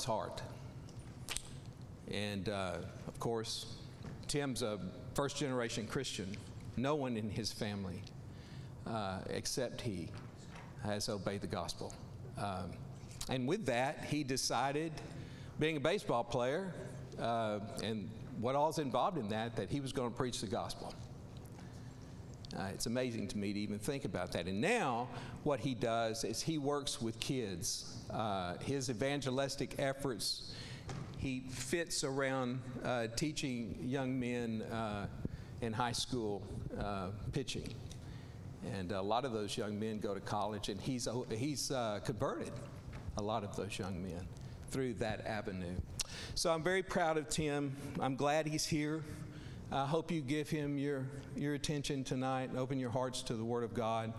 heart. And, of course, Tim's a first-generation Christian. No one in his family, except he, has obeyed the gospel. And with that, he decided, being a baseball player, and what all's involved in that he was going to preach the gospel. It's amazing to me to even think about that. And now what he does is he works with kids. His evangelistic efforts, he fits around teaching young men in high school pitching. And a lot of those young men go to college, and he's converted a lot of those young men through that avenue. So I'm very proud of Tim. I'm glad he's here. I hope you give him your attention tonight and open your hearts to the Word of God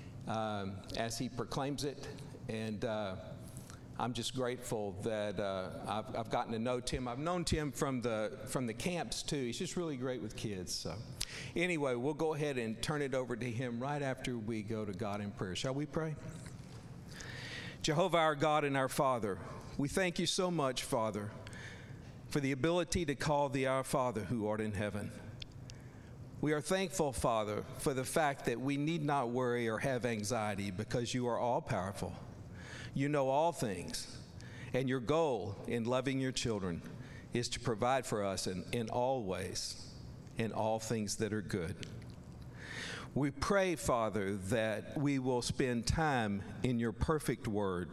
as he proclaims it. And I'm just grateful that I've gotten to know Tim. I've known Tim from the camps too. He's just really great with kids. So anyway, we'll go ahead and turn it over to him right after we go to God in prayer. Shall we pray? Jehovah, our God and our Father, we thank you so much, Father, for the ability to call thee our Father who art in heaven. We are thankful, Father, for the fact that we need not worry or have anxiety because you are all-powerful. You know all things, and your goal in loving your children is to provide for us in all ways, in all things that are good. We pray, Father, that we will spend time in your perfect word.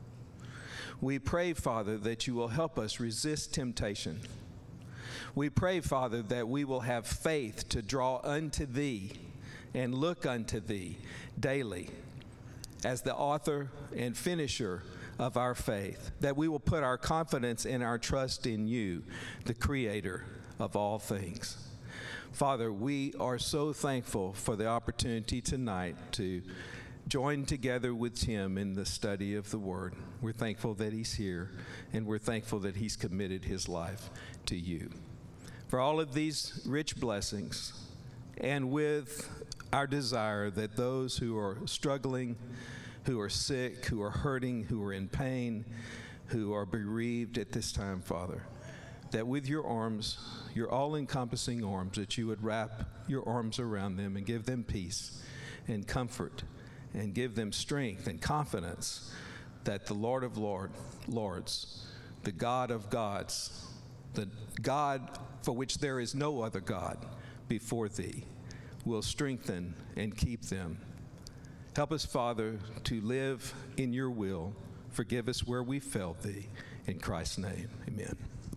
We pray, Father, that you will help us resist temptation. We pray, Father, that we will have faith to draw unto thee and look unto thee daily as the author and finisher of our faith, that we will put our confidence and our trust in you, the creator of all things. Father, we are so thankful for the opportunity tonight to join together with Tim in the study of the Word. We're thankful that he's here, and we're thankful that he's committed his life to you. For all of these rich blessings, and with our desire that those who are struggling, who are sick, who are hurting, who are in pain, who are bereaved at this time, Father, that with your arms, your all-encompassing arms, that you would wrap your arms around them and give them peace and comfort and give them strength and confidence that the Lord of Lords, the God of gods, the God for which there is no other God before thee, will strengthen and keep them. Help us, Father, to live in your will. Forgive us where we failed thee. In Christ's name, amen.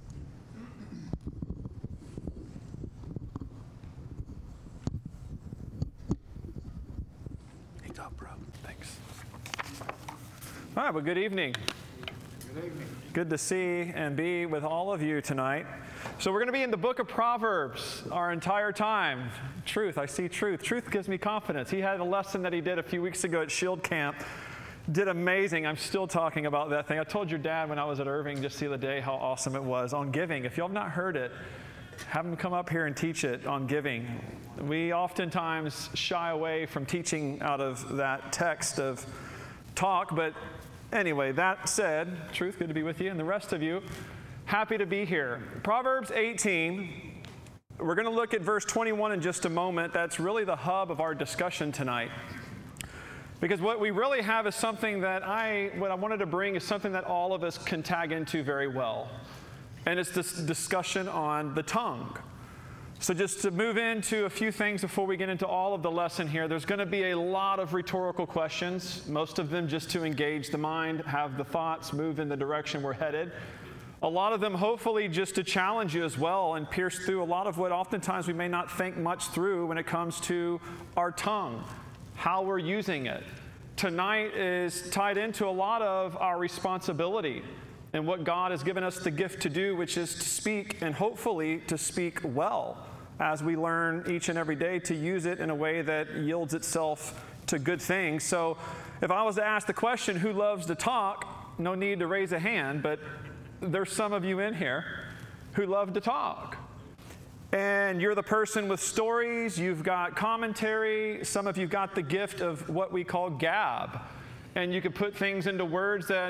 Thanks. All right, well, good evening. Good evening. Good to see and be with all of you tonight. So we're going to be in the book of Proverbs our entire time. Truth, I see truth. Truth gives me confidence. He had a lesson that he did a few weeks ago at Shield Camp. Did amazing. I'm still talking about that thing. I told your dad when I was at Irving just the other day how awesome it was on giving. If y'all have not heard it, have him come up here and teach it on giving. We oftentimes shy away from teaching out of that text of talk, but anyway, that said, Truth, good to be with you, and the rest of you, happy to be here. Proverbs 18, we're going to look at verse 21 in just a moment. That's really the hub of our discussion tonight. Because what we really have is something that what I wanted to bring is something that all of us can tag into very well. And it's this discussion on the tongue. So just to move into a few things before we get into all of the lesson here, there's going to be a lot of rhetorical questions, most of them just to engage the mind, have the thoughts move in the direction we're headed. A lot of them hopefully just to challenge you as well and pierce through a lot of what oftentimes we may not think much through when it comes to our tongue, how we're using it. Tonight is tied into a lot of our responsibility and what God has given us the gift to do, which is to speak, and hopefully to speak well as we learn each and every day to use it in a way that yields itself to good things. So if I was to ask the question, who loves to talk, no need to raise a hand, but there's some of you in here who love to talk. And you're the person with stories, you've got commentary, some of you got the gift of what we call gab. And you can put things into words that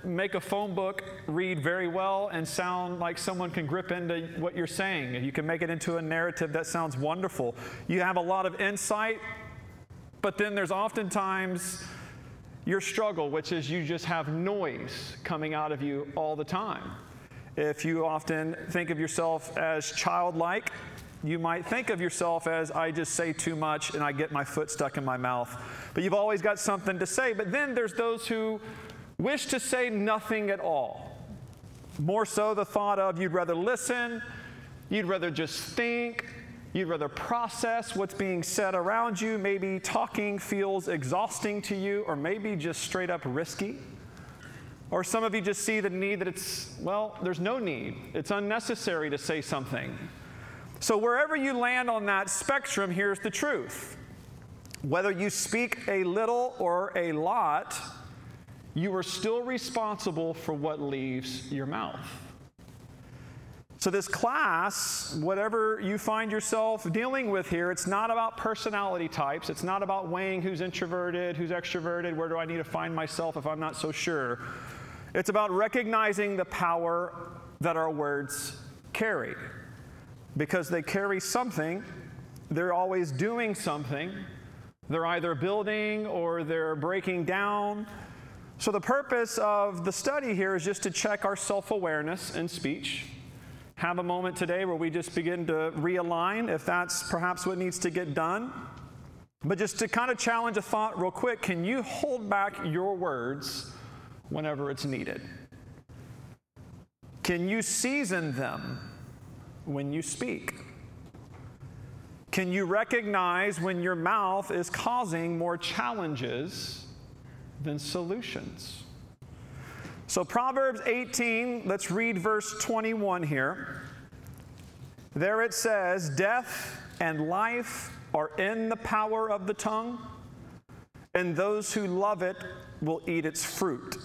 make a phone book read very well and sound like someone can grip into what you're saying. You can make it into a narrative that sounds wonderful. You have a lot of insight, but then there's oftentimes your struggle, which is you just have noise coming out of you all the time. If you often think of yourself as childlike, you might think of yourself as, I just say too much and I get my foot stuck in my mouth. But you've always got something to say. But then there's those who wish to say nothing at all. More so the thought of you'd rather listen, you'd rather just think, you'd rather process what's being said around you. Maybe talking feels exhausting to you, or maybe just straight up risky. Or some of you just see the need that there's no need. It's unnecessary to say something. So wherever you land on that spectrum, here's the truth. Whether you speak a little or a lot, you are still responsible for what leaves your mouth. So this class, whatever you find yourself dealing with here, it's not about personality types. It's not about weighing who's introverted, who's extroverted, where do I need to find myself if I'm not so sure. It's about recognizing the power that our words carry. Because they carry something, they're always doing something. They're either building or they're breaking down. So the purpose of the study here is just to check our self-awareness in speech. Have a moment today where we just begin to realign if that's perhaps what needs to get done. But just to kind of challenge a thought real quick, can you hold back your words whenever it's needed? Can you season them when you speak? Can you recognize when your mouth is causing more challenges than solutions? So Proverbs 18, let's read verse 21 here. There it says, death and life are in the power of the tongue, and those who love it will eat its fruit.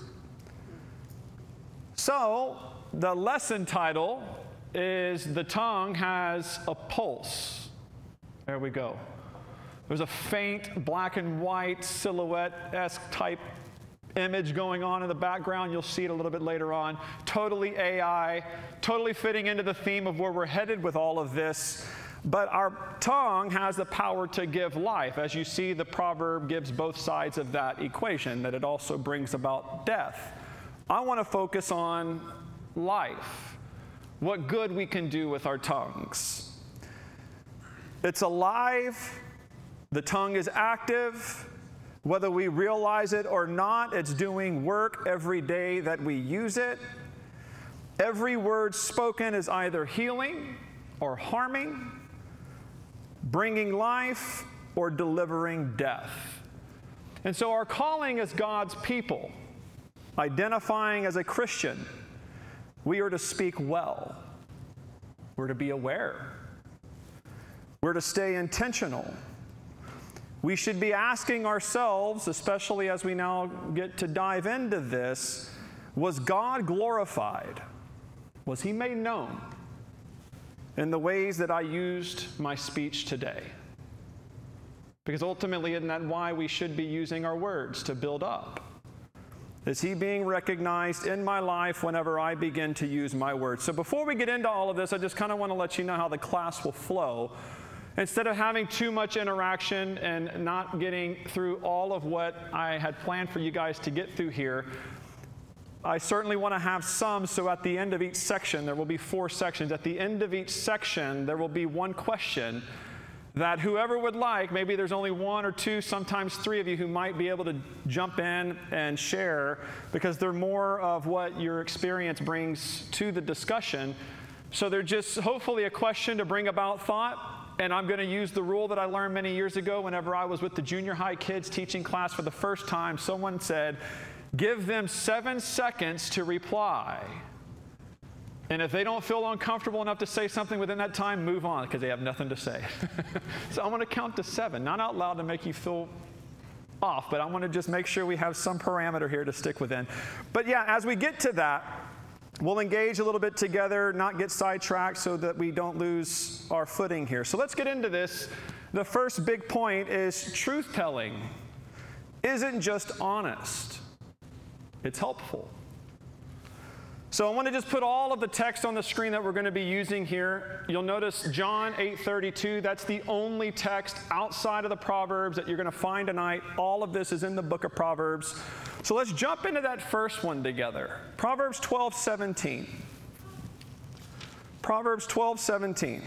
So the lesson title is The Tongue Has a Pulse. There we go. There's a faint black and white silhouette-esque type image going on in the background. You'll see it a little bit later on. Totally AI, totally fitting into the theme of where we're headed with all of this. But our tongue has the power to give life. As you see, the proverb gives both sides of that equation, that it also brings about death. I want to focus on life. What good we can do with our tongues. It's alive. The tongue is active. Whether we realize it or not, it's doing work every day that we use it. Every word spoken is either healing or harming, bringing life or delivering death. And so our calling as God's people, identifying as a Christian, we are to speak well. We're to be aware. We're to stay intentional. We should be asking ourselves, especially as we now get to dive into this, was God glorified? Was He made known in the ways that I used my speech today? Because ultimately, isn't that why we should be using our words, to build up? Is He being recognized in my life whenever I begin to use my words? So before we get into all of this, I just kind of want to let you know how the class will flow. Instead of having too much interaction and not getting through all of what I had planned for you guys to get through here, I certainly want to have some, so at the end of each section, there will be 4 sections. At the end of each section, there will be one question that whoever would like, maybe there's only 1 or 2, sometimes 3 of you who might be able to jump in and share, because they're more of what your experience brings to the discussion. So they're just hopefully a question to bring about thought. And I'm going to use the rule that I learned many years ago whenever I was with the junior high kids teaching class for the first time. Someone said, give them 7 seconds to reply. And if they don't feel uncomfortable enough to say something within that time, move on, because they have nothing to say. So I'm going to count to 7, not out loud to make you feel off, but I want to just make sure we have some parameter here to stick within. But yeah, as we get to that, we'll engage a little bit together, not get sidetracked so that we don't lose our footing here. So let's get into this. The first big point is truth-telling isn't just honest. It's helpful. So I want to just put all of the text on the screen that we're going to be using here. You'll notice John 8:32. That's the only text outside of the Proverbs that you're going to find tonight. All of this is in the book of Proverbs. So let's jump into that first one together. Proverbs 12:17. Proverbs 12:17.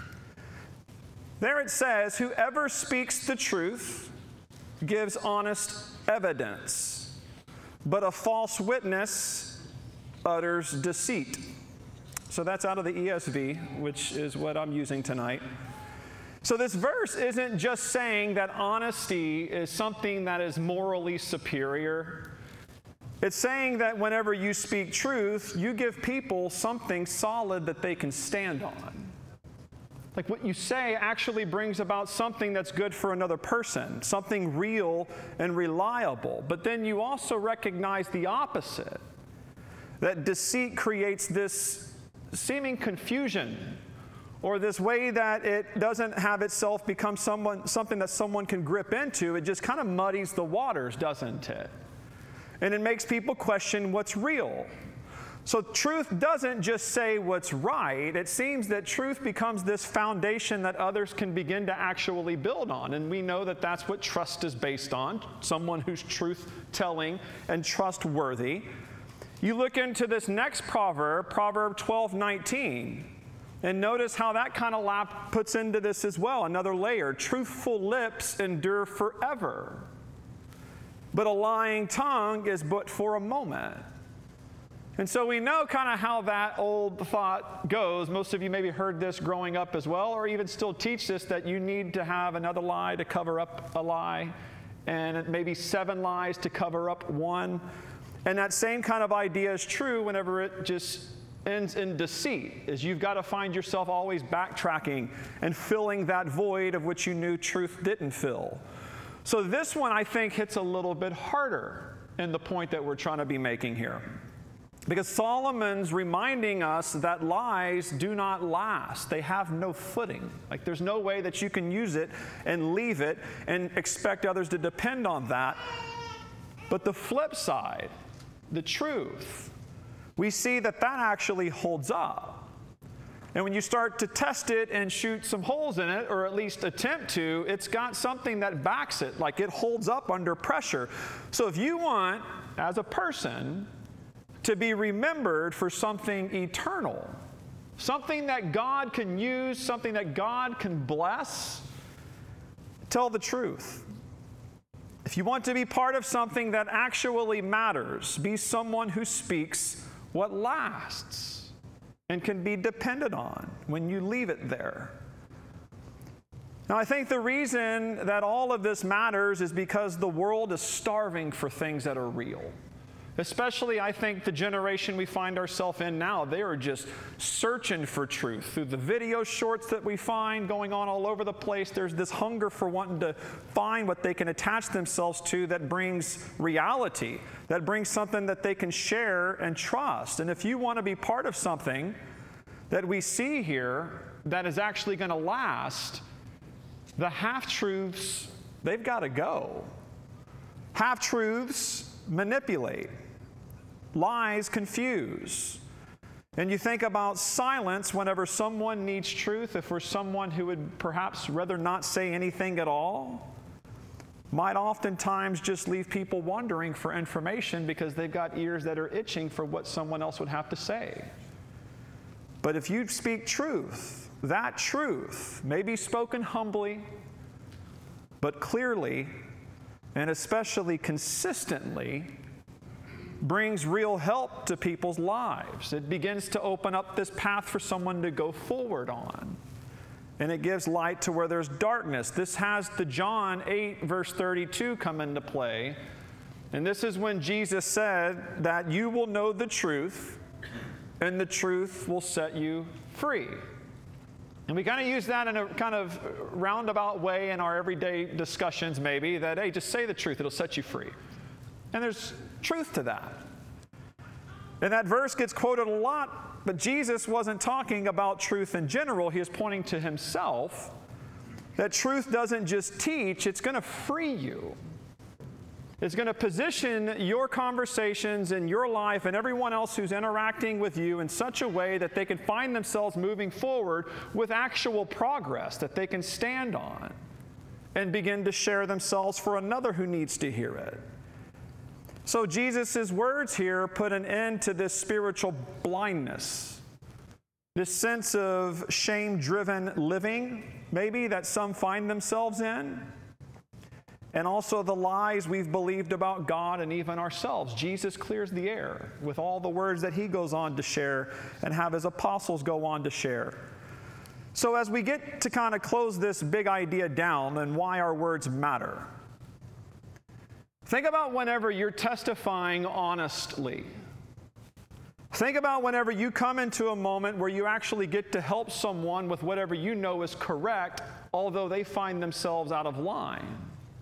There it says, "Whoever speaks the truth gives honest evidence, but a false witness utters deceit." So that's out of the ESV, which is what I'm using tonight. So this verse isn't just saying that honesty is something that is morally superior. It's saying that whenever you speak truth, you give people something solid that they can stand on. Like what you say actually brings about something that's good for another person, something real and reliable. But then you also recognize the opposite, that deceit creates this seeming confusion, or this way that it doesn't have itself become something that someone can grip into. It just kind of muddies the waters, doesn't it? And it makes people question what's real. So truth doesn't just say what's right. It seems that truth becomes this foundation that others can begin to actually build on. And we know that that's what trust is based on, someone who's truth-telling and trustworthy. You look into this next proverb, Proverb 12:19, and notice how that kind of puts into this as well, another layer. Truthful lips endure forever, but a lying tongue is but for a moment. And so we know kind of how that old thought goes. Most of you maybe heard this growing up as well, or even still teach this, that you need to have another lie to cover up a lie, and maybe 7 lies to cover up one. And that same kind of idea is true whenever it just ends in deceit, is you've got to find yourself always backtracking and filling that void of which you knew truth didn't fill. So this one, I think, hits a little bit harder in the point that we're trying to be making here. Because Solomon's reminding us that lies do not last. They have no footing. Like there's no way that you can use it and leave it and expect others to depend on that. But the flip side, the truth, we see that that actually holds up. And when you start to test it and shoot some holes in it, or at least attempt to, it's got something that backs it, like it holds up under pressure. So if you want, as a person, to be remembered for something eternal, something that God can use, something that God can bless, tell the truth. If you want to be part of something that actually matters, be someone who speaks what lasts and can be depended on when you leave it there. Now, I think the reason that all of this matters is because the world is starving for things that are real. Especially, I think, the generation we find ourselves in now, they are just searching for truth. Through the video shorts that we find going on all over the place, there's this hunger for wanting to find what they can attach themselves to that brings reality, that brings something that they can share and trust. And if you want to be part of something that we see here that is actually going to last, the half-truths, they've got to go. Half-truths manipulate. Lies confuse. And you think about silence whenever someone needs truth. If we're someone who would perhaps rather not say anything at all, might oftentimes just leave people wondering for information because they've got ears that are itching for what someone else would have to say. But if you speak truth, that truth may be spoken humbly, but clearly and especially consistently brings real help to people's lives. It begins to open up this path for someone to go forward on. And it gives light to where there's darkness. This has the John 8, verse 32 come into play. And this is when Jesus said that you will know the truth, and the truth will set you free. And we kind of use that in a kind of roundabout way in our everyday discussions maybe, that, hey, just say the truth, it'll set you free. And there's truth to that. And that verse gets quoted a lot, but Jesus wasn't talking about truth in general. He is pointing to himself, that truth doesn't just teach, it's going to free you. is going to position your conversations in your life and everyone else who's interacting with you in such a way that they can find themselves moving forward with actual progress that they can stand on and begin to share themselves for another who needs to hear it. So Jesus' words here put an end to this spiritual blindness, this sense of shame-driven living, maybe, that some find themselves in. And also the lies we've believed about God and even ourselves. Jesus clears the air with all the words that he goes on to share and have his apostles go on to share. So as we get to kind of close this big idea down and why our words matter, think about whenever you're testifying honestly. Think about whenever you come into a moment where you actually get to help someone with whatever you know is correct, although they find themselves out of line.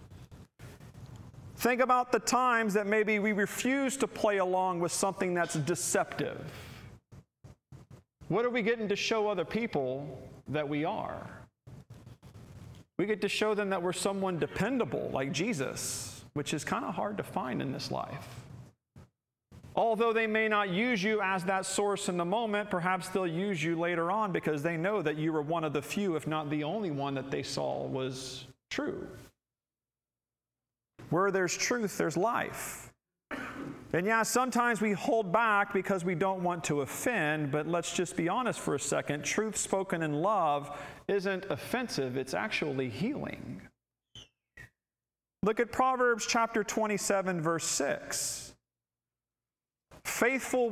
Think about the times that maybe we refuse to play along with something that's deceptive. What are we getting to show other people that we are? We get to show them that we're someone dependable like Jesus, which is kind of hard to find in this life. Although they may not use you as that source in the moment, perhaps they'll use you later on because they know that you were one of the few, if not the only one, that they saw was true. Where there's truth, there's life. And yeah, sometimes we hold back because we don't want to offend, but let's just be honest for a second. Truth spoken in love isn't offensive, it's actually healing. Look at Proverbs chapter 27, verse 6. Faithful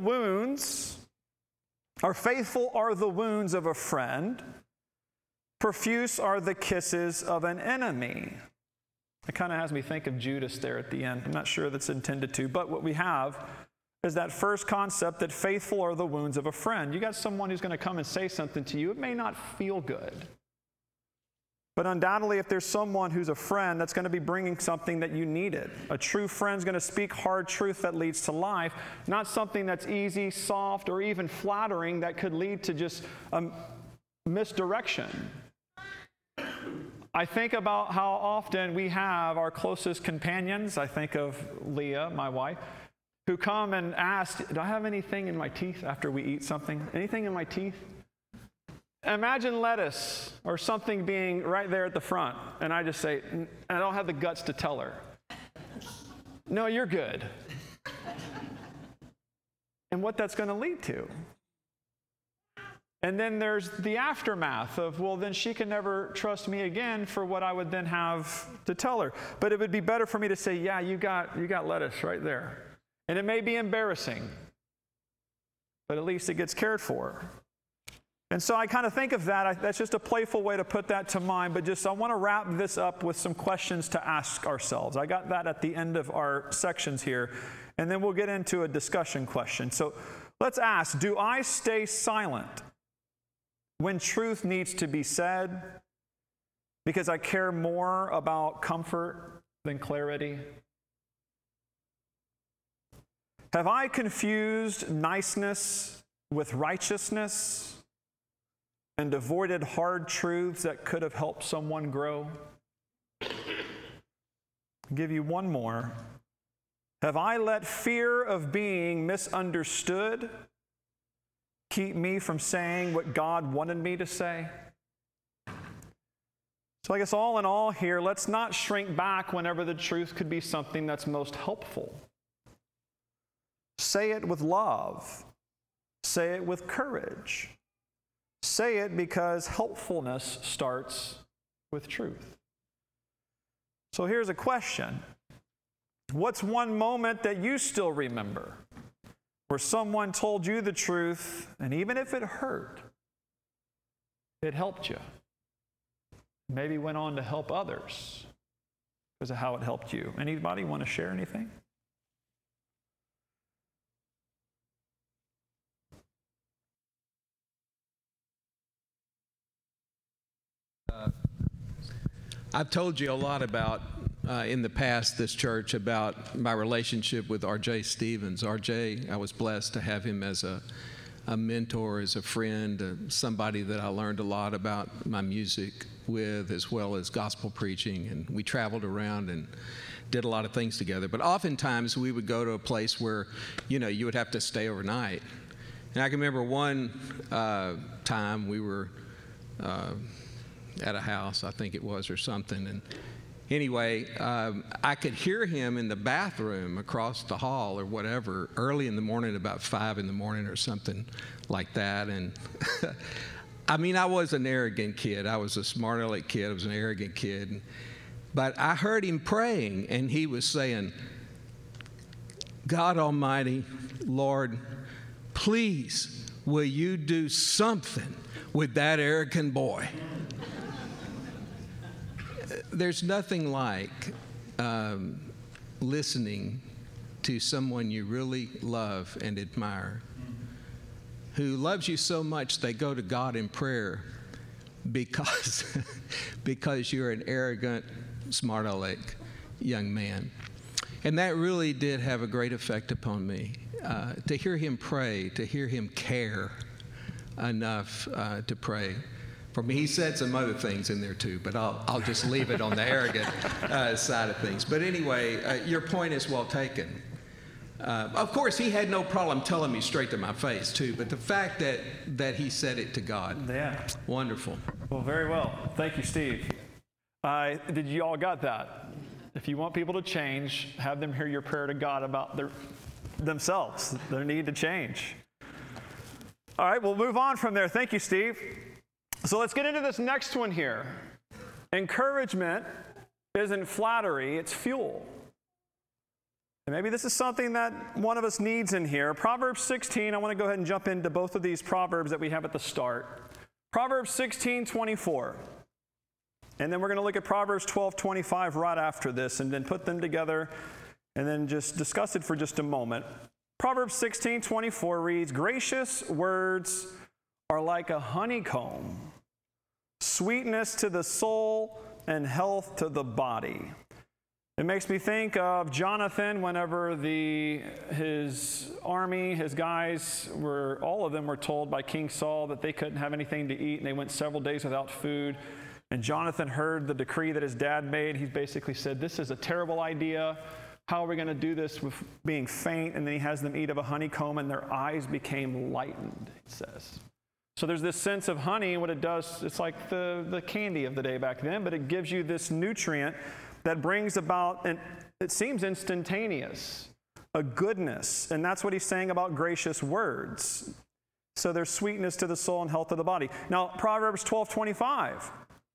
are the wounds of a friend. Profuse are the kisses of an enemy. It kind of has me think of Judas there at the end. I'm not sure that's intended to, but what we have is that first concept that faithful are the wounds of a friend. You got someone who's going to come and say something to you. It may not feel good. But undoubtedly, if there's someone who's a friend, that's going to be bringing something that you needed. A true friend's going to speak hard truth that leads to life, not something that's easy, soft, or even flattering that could lead to just misdirection. I think about how often we have our closest companions. I think of Leah, my wife, who come and ask, do I have anything in my teeth after we eat something? Anything in my teeth? Imagine lettuce or something being right there at the front, and I just say, and I don't have the guts to tell her, no, you're good. And what that's going to lead to. And then there's the aftermath of, well, then she can never trust me again for what I would then have to tell her. But it would be better for me to say, yeah, you got lettuce right there. And it may be embarrassing, but at least it gets cared for. And so I kind of think of that. That's just a playful way to put that to mind, but just I want to wrap this up with some questions to ask ourselves. I got that at the end of our sections here, and then we'll get into a discussion question. So let's ask, do I stay silent when truth needs to be said because I care more about comfort than clarity? Have I confused niceness with righteousness and avoided hard truths that could have helped someone grow? I'll give you one more. Have I let fear of being misunderstood keep me from saying what God wanted me to say? So I guess all in all here, let's not shrink back whenever the truth could be something that's most helpful. Say it with love. Say it with courage. Say it because helpfulness starts with truth. So here's a question. What's one moment that you still remember where someone told you the truth, and even if it hurt, it helped you? Maybe went on to help others because of how it helped you. Anybody want to share anything? I've told you a lot about, in the past, this church, about my relationship with R.J. Stevens. R.J., I was blessed to have him as a mentor, as a friend, somebody that I learned a lot about my music with, as well as gospel preaching, and we traveled around and did a lot of things together. But oftentimes we would go to a place where, you would have to stay overnight. And I can remember one time we were at a house, I think it was, or something, and anyway, I could hear him in the bathroom across the hall or whatever, early in the morning, about 5 in the morning or something like that. And I mean, I was an arrogant kid. I was a smart aleck kid. I was an arrogant kid. But I heard him praying, and he was saying, God Almighty, Lord, please, will you do something with that arrogant boy? There's nothing like listening to someone you really love and admire, who loves you so much they go to God in prayer because you're an arrogant, smart aleck young man. And that really did have a great effect upon me. To hear him pray, to hear him care enough to pray for me. He said some other things in there too, but I'll just leave it on the arrogant side of things. But anyway, your point is well taken. Of course, he had no problem telling me straight to my face too, but the fact that he said it to God, Yeah. Wonderful. Well, very well. Thank you, Steve. Did you all got that? If you want people to change, have them hear your prayer to God about themselves, their need to change. All right, we'll move on from there. Thank you, Steve. So let's get into this next one here. Encouragement isn't flattery, it's fuel. And maybe this is something that one of us needs in here. Proverbs 16, I want to go ahead and jump into both of these proverbs that we have at the start. Proverbs 16:24. And then we're going to look at Proverbs 12:25 right after this, and then put them together and then just discuss it for just a moment. Proverbs 16:24 reads, gracious words are like a honeycomb, sweetness to the soul and health to the body. It makes me think of Jonathan whenever his army, his guys, all of them were told by King Saul that they couldn't have anything to eat, and they went several days without food. And Jonathan heard the decree that his dad made. He basically said, this is a terrible idea. How are we going to do this with being faint? And then he has them eat of a honeycomb, and their eyes became lightened, it says. So there's this sense of honey. What it does, it's like the candy of the day back then, but it gives you this nutrient that brings about, and it seems instantaneous, a goodness. And that's what he's saying about gracious words. So there's sweetness to the soul and health of the body. Now, Proverbs 12:25.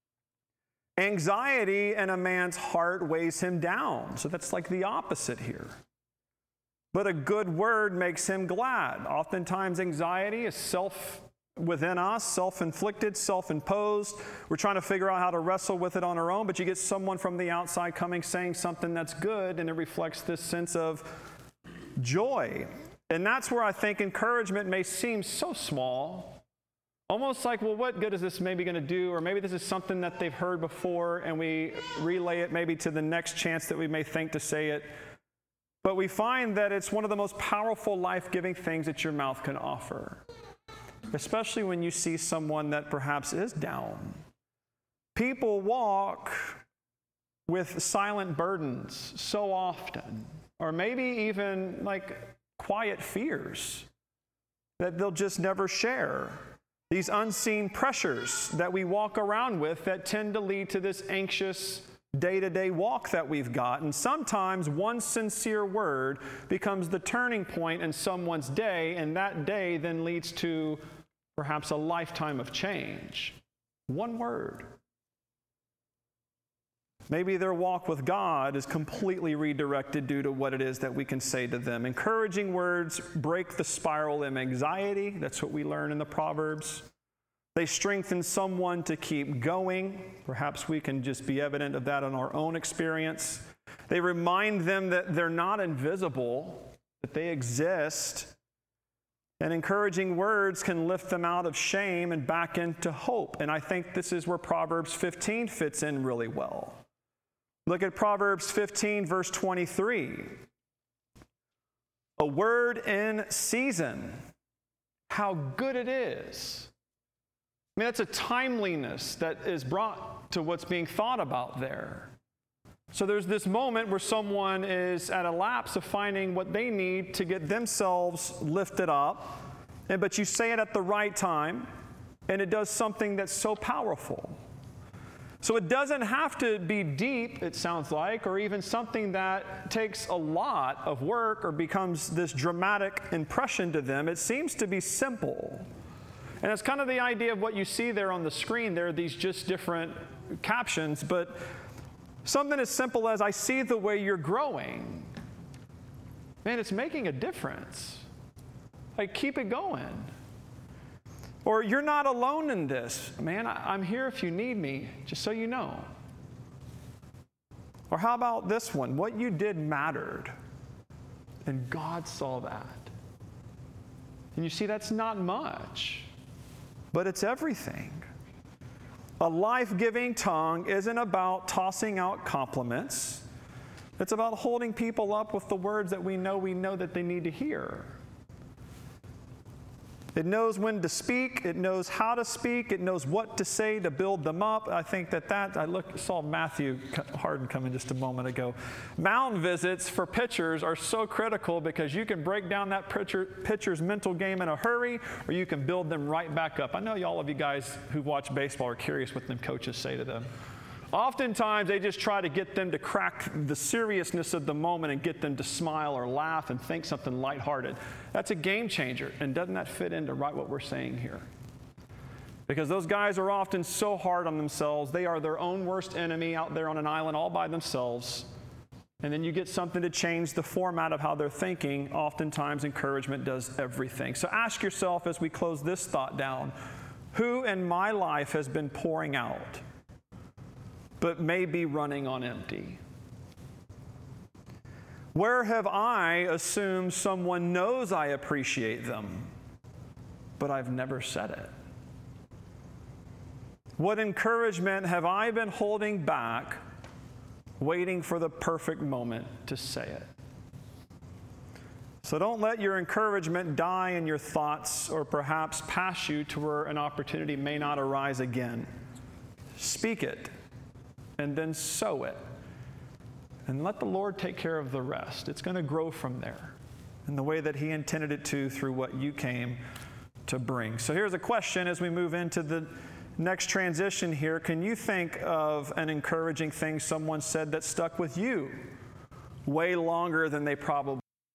Anxiety in a man's heart weighs him down. So that's like the opposite here. But a good word makes him glad. Oftentimes anxiety is within us, self-inflicted, self-imposed. We're trying to figure out how to wrestle with it on our own, but you get someone from the outside coming, saying something that's good, and it reflects this sense of joy. And that's where I think encouragement may seem so small. Almost like, well, what good is this maybe going to do? Or maybe this is something that they've heard before, and we relay it maybe to the next chance that we may think to say it. But we find that it's one of the most powerful, life-giving things that your mouth can offer, especially when you see someone that perhaps is down. People walk with silent burdens so often, or maybe even like quiet fears that they'll just never share. These unseen pressures that we walk around with that tend to lead to this anxious day-to-day walk that we've got. And sometimes one sincere word becomes the turning point in someone's day, and that day then leads to perhaps a lifetime of change. One word. Maybe their walk with God is completely redirected due to what it is that we can say to them. Encouraging words break the spiral of anxiety. That's what we learn in the Proverbs. They strengthen someone to keep going. Perhaps we can just be evident of that in our own experience. They remind them that they're not invisible, that they exist. And encouraging words can lift them out of shame and back into hope. And I think this is where Proverbs 15 fits in really well. Look at Proverbs 15, verse 23. A word in season, how good it is. mean, that's a timeliness that is brought to what's being thought about there. So there's this moment where someone is at a lapse of finding what they need to get themselves lifted up, but you say it at the right time, and it does something that's so powerful. So it doesn't have to be deep, it sounds like, or even something that takes a lot of work or becomes this dramatic impression to them. It seems to be simple. And it's kind of the idea of what you see there on the screen. There are these just different captions, but something as simple as, I see the way you're growing. Man, it's making a difference. Like, keep it going. Or, you're not alone in this. Man, I'm here if you need me, just so you know. Or how about this one? What you did mattered, and God saw that. And you see, that's not much, but it's everything. A life-giving tongue isn't about tossing out compliments. It's about holding people up with the words that we know that they need to hear. It knows when to speak. It knows how to speak. It knows what to say to build them up. I think I saw Matthew Harden come in just a moment ago. Mound visits for pitchers are so critical because you can break down that pitcher's mental game in a hurry, or you can build them right back up. I know all of you guys who watch baseball are curious what them coaches say to them. Oftentimes, they just try to get them to crack the seriousness of the moment and get them to smile or laugh and think something lighthearted. That's a game changer. And doesn't that fit into right what we're saying here? Because those guys are often so hard on themselves. They are their own worst enemy out there on an island all by themselves. And then you get something to change the format of how they're thinking. Oftentimes, encouragement does everything. So ask yourself as we close this thought down, who in my life has been pouring out, but may be running on empty? Where have I assumed someone knows I appreciate them, but I've never said it? What encouragement have I been holding back, waiting for the perfect moment to say it? So don't let your encouragement die in your thoughts or perhaps pass you to where an opportunity may not arise again. Speak it, and then sow it. And let the Lord take care of the rest. It's going to grow from there in the way that He intended it to through what you came to bring. So here's a question as we move into the next transition here. Can you think of an encouraging thing someone said that stuck with you way longer than they probably?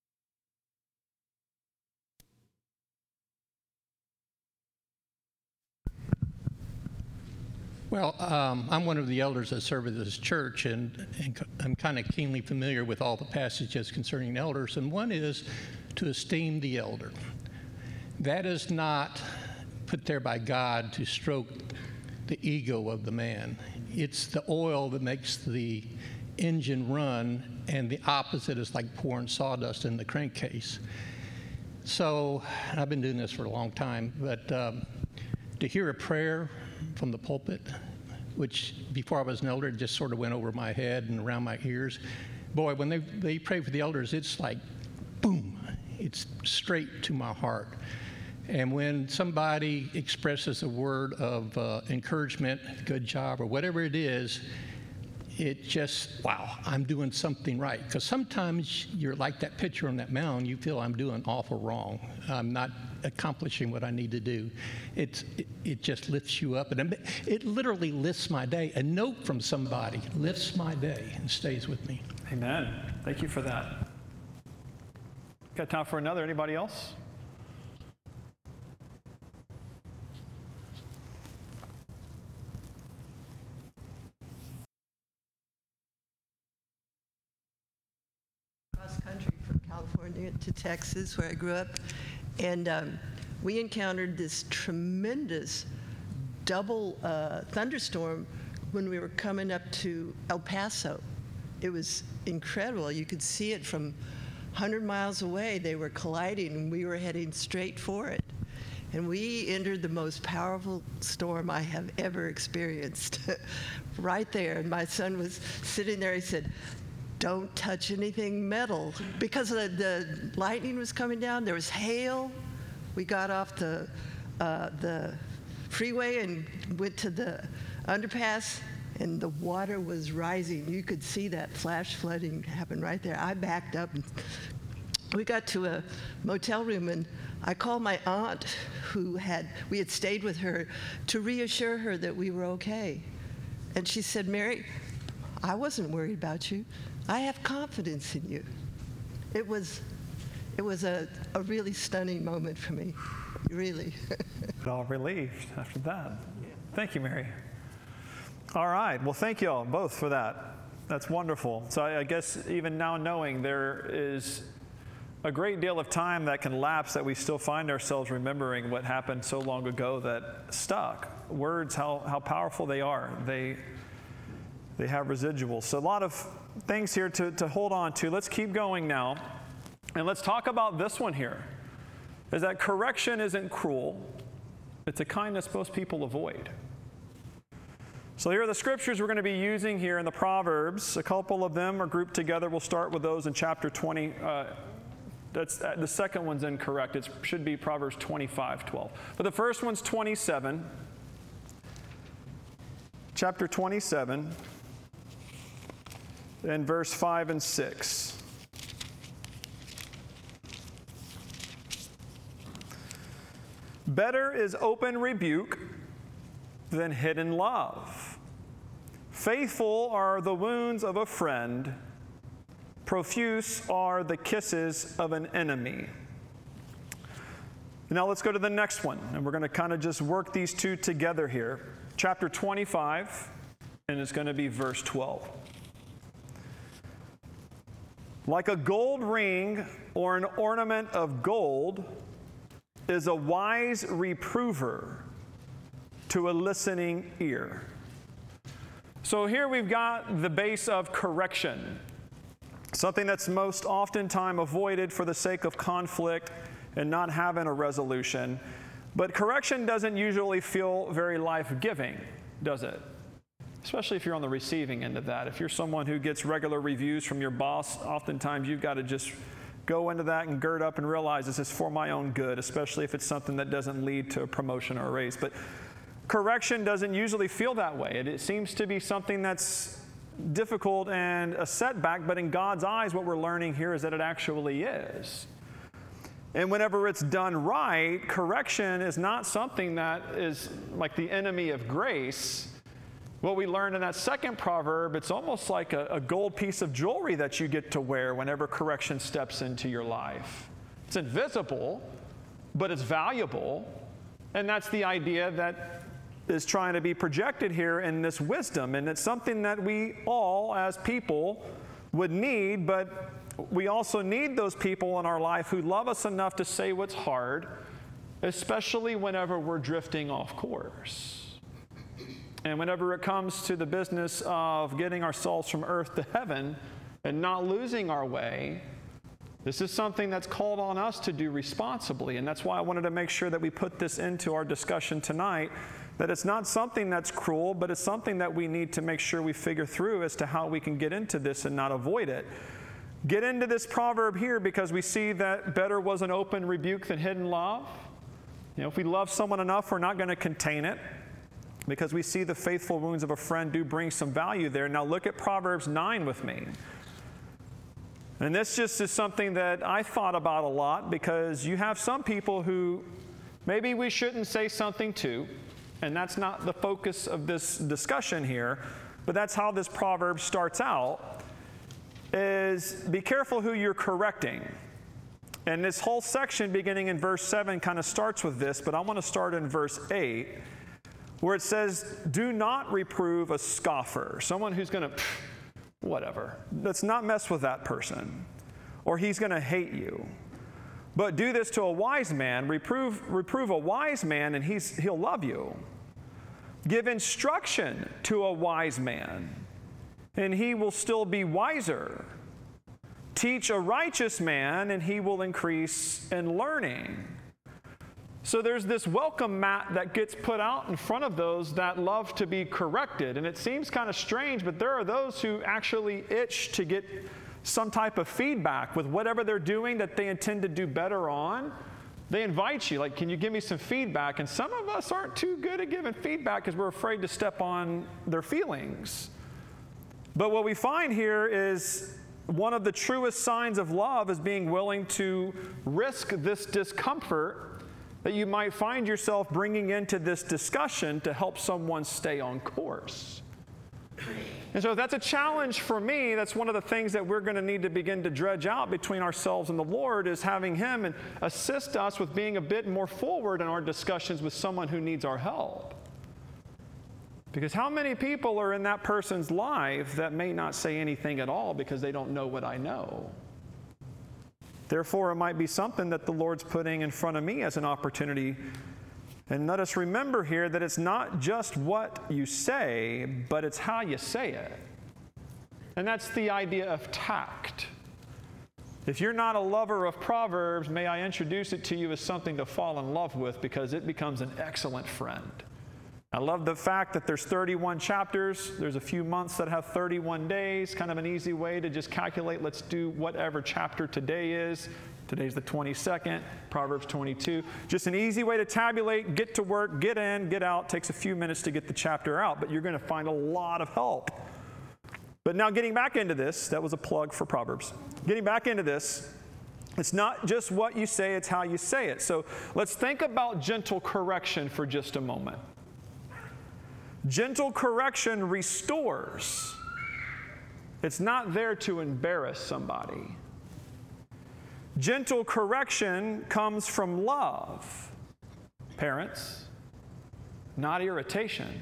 Well, I'm one of the elders that serve at this church, and I'm kind of keenly familiar with all the passages concerning elders, and one is to esteem the elder. That is not put there by God to stroke the ego of the man. It's the oil that makes the engine run, and the opposite is like pouring sawdust in the crankcase. So I've been doing this for a long time, but to hear a prayer from the pulpit, which before I was an elder, it just sort of went over my head and around my ears. Boy, when they pray for the elders, it's like, boom, it's straight to my heart. And when somebody expresses a word of encouragement, good job, or whatever it is, it just, wow, I'm doing something right. Because sometimes you're like that picture on that mound, you feel I'm doing awful wrong. I'm not accomplishing what I need to do. It just lifts you up. And it literally lifts my day. A note from somebody lifts my day and stays with me. Amen. Thank you for that. Got time for another? Anybody else? Country from California to Texas, where I grew up, and we encountered this tremendous double thunderstorm when we were coming up to El Paso. It was incredible. You could see it from 100 miles away. They were colliding, and we were heading straight for it. And we entered the most powerful storm I have ever experienced right there. And my son was sitting there. He said, "Don't touch anything metal," because the lightning was coming down. There was hail. We got off the freeway and went to the underpass, and the water was rising. You could see that flash flooding happen right there. I backed up, and we got to a motel room, and I called my aunt we had stayed with her, to reassure her that we were okay. And she said, Mary, I wasn't worried about you. I have confidence in you. It was a really stunning moment for me, really. All relieved after that. Thank you, Mary. All right. Well, thank you all both for that. That's wonderful. So I guess even now knowing there is a great deal of time that can lapse that we still find ourselves remembering what happened so long ago that stuck. Words, how powerful they are. They have residuals. So a lot of things here to hold on to. Let's keep going now. And let's talk about this one here. Is that correction isn't cruel. It's a kindness most people avoid. So here are the scriptures we're going to be using here in the Proverbs. A couple of them are grouped together. We'll start with those in chapter 20. The second one's incorrect. It should be Proverbs 25:12. But the first one's 27. Chapter 27 and verse 5 and 6. Better is open rebuke than hidden love. Faithful are the wounds of a friend. Profuse are the kisses of an enemy. Now let's go to the next one, and we're going to kind of just work these two together here. Chapter 25, and it's going to be verse 12. Like a gold ring or an ornament of gold is a wise reprover to a listening ear. So here we've got the base of correction, something that's most oftentimes avoided for the sake of conflict and not having a resolution. But correction doesn't usually feel very life-giving, does it? Especially if you're on the receiving end of that. If you're someone who gets regular reviews from your boss, oftentimes you've got to just go into that and gird up and realize this is for my own good, especially if it's something that doesn't lead to a promotion or a raise. But correction doesn't usually feel that way. It seems to be something that's difficult and a setback, but in God's eyes, what we're learning here is that it actually is. And whenever it's done right, correction is not something that is like the enemy of grace. What we learned in that second proverb, it's almost like a gold piece of jewelry that you get to wear whenever correction steps into your life. It's invisible, but it's valuable. And that's the idea that is trying to be projected here in this wisdom. And it's something that we all, as people, would need, but we also need those people in our life who love us enough to say what's hard, especially whenever we're drifting off course. And whenever it comes to the business of getting our souls from earth to heaven and not losing our way, this is something that's called on us to do responsibly. And that's why I wanted to make sure that we put this into our discussion tonight, that it's not something that's cruel, but it's something that we need to make sure we figure through as to how we can get into this and not avoid it. Get into this proverb here because we see that better was an open rebuke than hidden love. You know, if we love someone enough, we're not going to contain it, because we see the faithful wounds of a friend do bring some value there. Now look at Proverbs 9 with me. And this just is something that I thought about a lot, because you have some people who maybe we shouldn't say something to, and that's not the focus of this discussion here, but that's how this proverb starts out, is be careful who you're correcting. And this whole section beginning in verse 7 kind of starts with this, but I want to start in verse 8, where it says, do not reprove a scoffer, someone who's going to, whatever. Let's not mess with that person, or he's going to hate you. But do this to a wise man, reprove a wise man, and he'll love you. Give instruction to a wise man, and he will still be wiser. Teach a righteous man, and he will increase in learning. So there's this welcome mat that gets put out in front of those that love to be corrected. And it seems kind of strange, but there are those who actually itch to get some type of feedback with whatever they're doing that they intend to do better on. They invite you, like, can you give me some feedback? And some of us aren't too good at giving feedback because we're afraid to step on their feelings. But what we find here is one of the truest signs of love is being willing to risk this discomfort that you might find yourself bringing into this discussion to help someone stay on course. And so that's a challenge for me. That's one of the things that we're going to need to begin to dredge out between ourselves and the Lord, is having Him and assist us with being a bit more forward in our discussions with someone who needs our help. Because how many people are in that person's life that may not say anything at all because they don't know what I know? Therefore, it might be something that the Lord's putting in front of me as an opportunity. And let us remember here that it's not just what you say, but it's how you say it. And that's the idea of tact. If you're not a lover of Proverbs, may I introduce it to you as something to fall in love with, because it becomes an excellent friend. I love the fact that there's 31 chapters. There's a few months that have 31 days, kind of an easy way to just calculate, let's do whatever chapter today is. Today's the 22nd, Proverbs 22. Just an easy way to tabulate, get to work, get in, get out. Takes a few minutes to get the chapter out, but you're going to find a lot of help. But now getting back into this, that was a plug for Proverbs. Getting back into this, it's not just what you say, it's how you say it. So let's think about gentle correction for just a moment. Gentle correction restores. It's not there to embarrass somebody. Gentle correction comes from love, parents, not irritation.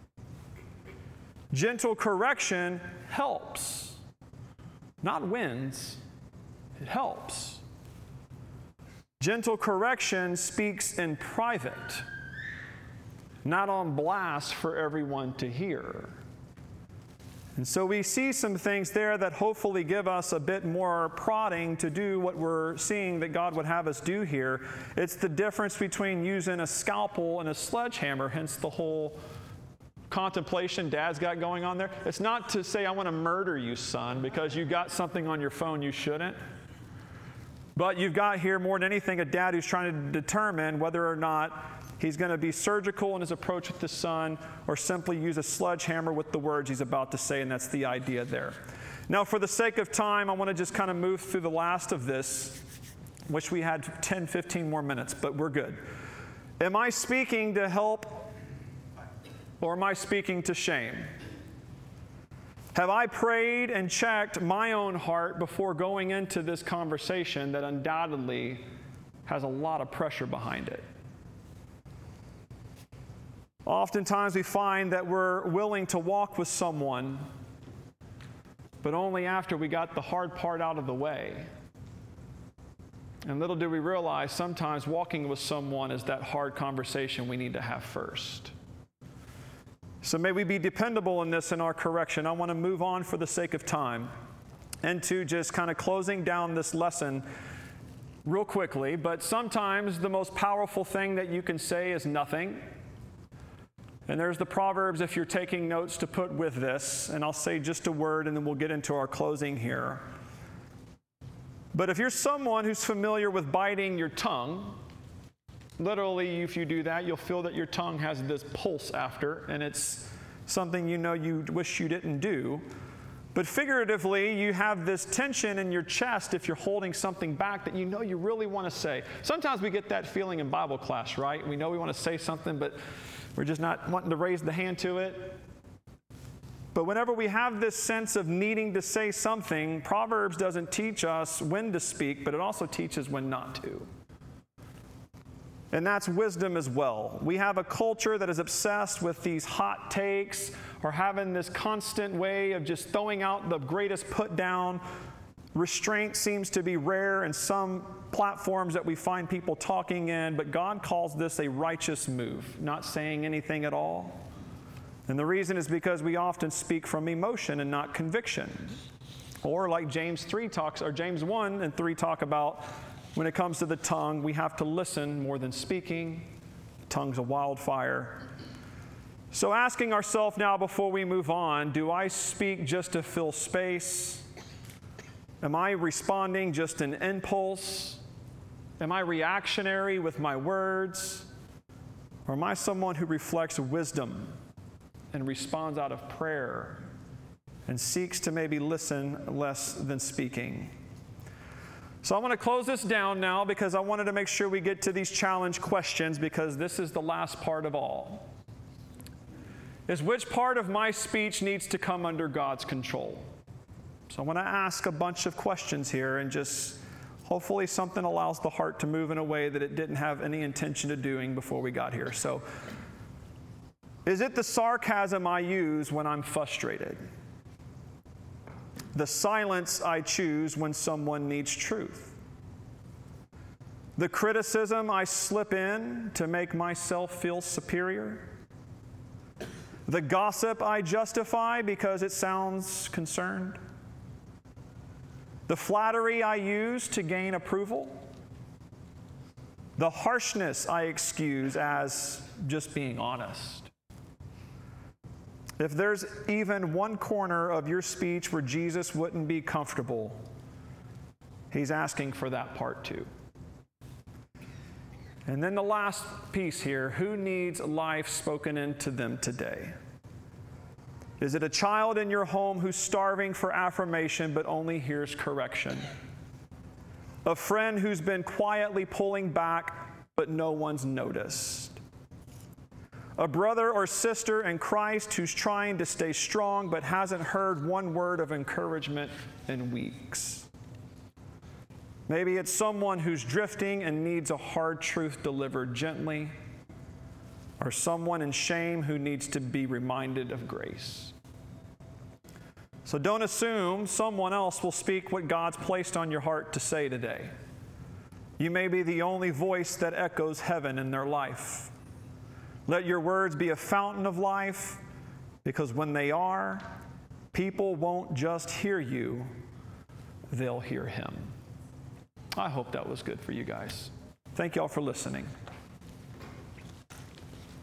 Gentle correction helps, not wins, it helps. Gentle correction speaks in private, not on blast for everyone to hear. And so we see some things there that hopefully give us a bit more prodding to do what we're seeing that God would have us do here. It's the difference between using a scalpel and a sledgehammer, hence the whole contemplation Dad's got going on there. It's not to say, I want to murder you, son, because you got something on your phone you shouldn't. But you've got here more than anything a dad who's trying to determine whether or not he's going to be surgical in his approach with the son, or simply use a sledgehammer with the words he's about to say, and that's the idea there. Now, for the sake of time, I want to just kind of move through the last of this. Wish we had 10, 15 more minutes, but we're good. Am I speaking to help, or am I speaking to shame? Have I prayed and checked my own heart before going into this conversation that undoubtedly has a lot of pressure behind it? Oftentimes we find that we're willing to walk with someone, but only after we got the hard part out of the way. And little do we realize sometimes walking with someone is that hard conversation we need to have first. So may we be dependable in this in our correction. I want to move on for the sake of time into just kind of closing down this lesson real quickly. But sometimes the most powerful thing that you can say is nothing. And there's the Proverbs, if you're taking notes, to put with this. And I'll say just a word and then we'll get into our closing here. But if you're someone who's familiar with biting your tongue, literally, if you do that, you'll feel that your tongue has this pulse after, and it's something you know you wish you didn't do. But figuratively, you have this tension in your chest if you're holding something back that you know you really want to say. Sometimes we get that feeling in Bible class, right? We know we want to say something, but we're just not wanting to raise the hand to it. But whenever we have this sense of needing to say something, Proverbs doesn't teach us when to speak, but it also teaches when not to. And that's wisdom as well. We have a culture that is obsessed with these hot takes or having this constant way of just throwing out the greatest put down. Restraint seems to be rare in some platforms that we find people talking in, but God calls this a righteous move, not saying anything at all. And the reason is because we often speak from emotion and not conviction. Or like James 1 and 3 talk about, when it comes to the tongue, we have to listen more than speaking. The tongue's a wildfire. So asking ourselves now before we move on, do I speak just to fill space? Am I responding just an impulse? Am I reactionary with my words? Or am I someone who reflects wisdom and responds out of prayer and seeks to maybe listen less than speaking? So I want to close this down now because I wanted to make sure we get to these challenge questions, because this is the last part of all. Is which part of my speech needs to come under God's control? So I want to ask a bunch of questions here, and just hopefully something allows the heart to move in a way that it didn't have any intention of doing before we got here. So, is it the sarcasm I use when I'm frustrated? The silence I choose when someone needs truth? The criticism I slip in to make myself feel superior? The gossip I justify because it sounds concerned? The flattery I use to gain approval? The harshness I excuse as just being honest? If there's even one corner of your speech where Jesus wouldn't be comfortable, he's asking for that part too. And then the last piece here, who needs life spoken into them today? Is it a child in your home who's starving for affirmation but only hears correction? A friend who's been quietly pulling back but no one's noticed? A brother or sister in Christ who's trying to stay strong but hasn't heard one word of encouragement in weeks? Maybe it's someone who's drifting and needs a hard truth delivered gently, or someone in shame who needs to be reminded of grace. So don't assume someone else will speak what God's placed on your heart to say today. You may be the only voice that echoes heaven in their life. Let your words be a fountain of life, because when they are, people won't just hear you, they'll hear him. I hope that was good for you guys. Thank you all for listening.